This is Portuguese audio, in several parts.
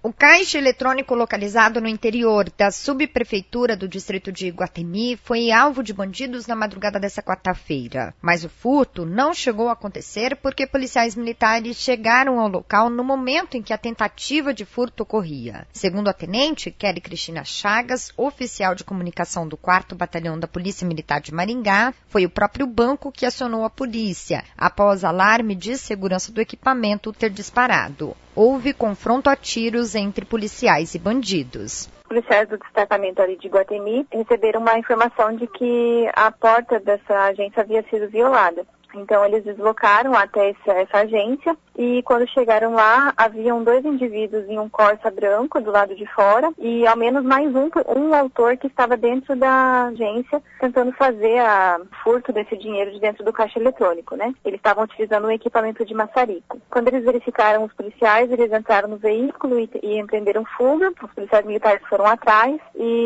O caixa eletrônico localizado no interior da subprefeitura do distrito de Iguatemi foi alvo de bandidos na madrugada desta quarta-feira. Mas o furto não chegou a acontecer porque policiais militares chegaram ao local no momento em que a tentativa de furto ocorria. Segundo a tenente Kelly Cristina Chagas, oficial de comunicação do 4º Batalhão da Polícia Militar de Maringá, foi o próprio banco que acionou a polícia, após alarme de segurança do equipamento ter disparado. Houve confronto a tiros entre policiais e bandidos. Os policiais do destacamento ali de Iguatemi receberam uma informação de que a porta dessa agência havia sido violada. Então, eles deslocaram até essa agência e, quando chegaram lá, haviam 2 indivíduos em um Corsa branco do lado de fora e, ao menos, mais um autor que estava dentro da agência tentando fazer a furto desse dinheiro de dentro do caixa eletrônico, né? Eles estavam utilizando um equipamento de maçarico. Quando eles verificaram os policiais, eles entraram no veículo e empreenderam fuga. Os policiais militares foram atrás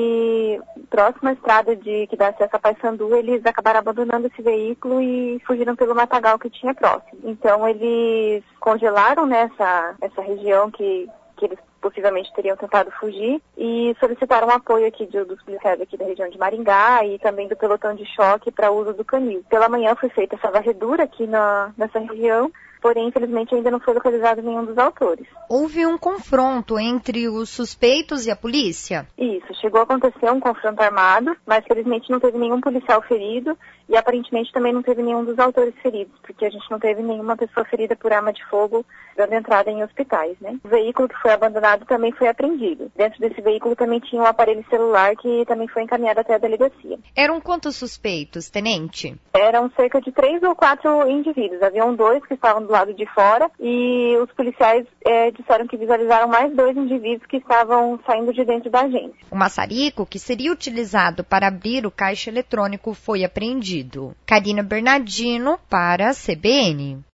e, próxima à estrada que dá acesso a Paissandu, eles acabaram abandonando esse veículo e fugiram pelo matagal que tinha próximo. Então, eles congelaram essa região que eles possivelmente teriam tentado fugir e solicitaram apoio aqui dos policiais aqui da região de Maringá e também do pelotão de choque para uso do canil. Pela manhã foi feita essa varredura aqui nessa região, porém, infelizmente, ainda não foi localizado nenhum dos autores. Houve um confronto entre os suspeitos e a polícia? Isso, chegou a acontecer um confronto armado, mas felizmente não teve nenhum policial ferido e aparentemente também não teve nenhum dos autores feridos, porque a gente não teve nenhuma pessoa ferida por arma de fogo dando entrada em hospitais, né? O veículo que foi abandonado também foi apreendido. Dentro desse veículo também tinha um aparelho celular que também foi encaminhado até a delegacia. Eram quantos suspeitos, tenente? Eram cerca de 3 ou 4 indivíduos. Haviam 2 que estavam do lado de fora e os policiais disseram que visualizaram mais 2 indivíduos que estavam saindo de dentro da agência. O maçarico, que seria utilizado para abrir o caixa eletrônico, foi apreendido. Karina Bernardino para a CBN.